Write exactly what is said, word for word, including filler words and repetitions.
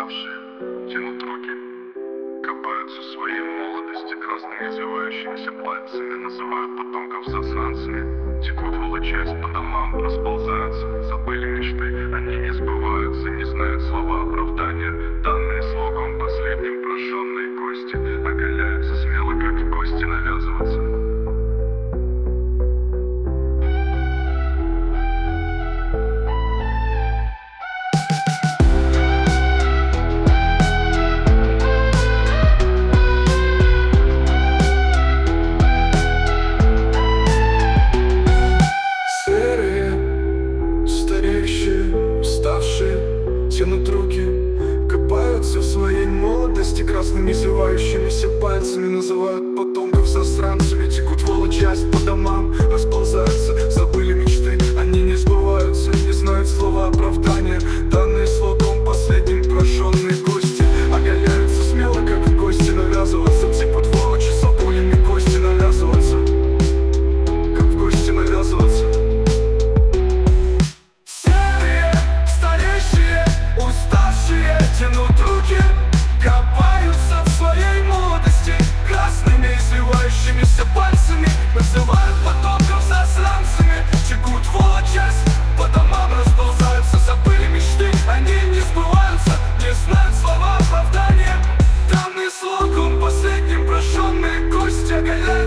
уставшие, тянут руки, копаются в своей молодости красными извивающимися пальцами, называют потомков засранцами, текут волочась по домам, расползаются, забыли мечты, они не сбываются, не знают слова оправдания, данные слогом последним прошенные кости, оголяются смело, как в гости навязываться. Уставшие, тянут руки, копаются в своей молодости красными извивающимися пальцами, называют потомков засранцами, текут волочась по домам, расползаются, забыли мечты, они не сбываются, не знают слова оправдания, данные слогом последним прошенные гости, оголяются смело, как в гости навязываться, текут волочи с обоями кости навязываться, как в гости навязываться. Тянут руки, копаются в своей молодости красными извивающимися пальцами, называют потомков засранцами, текут волочась по домам, расползаются, забыли мечты, они не сбываются, не знают слова оправдания, данные слогом последним прошенные кости оголяют.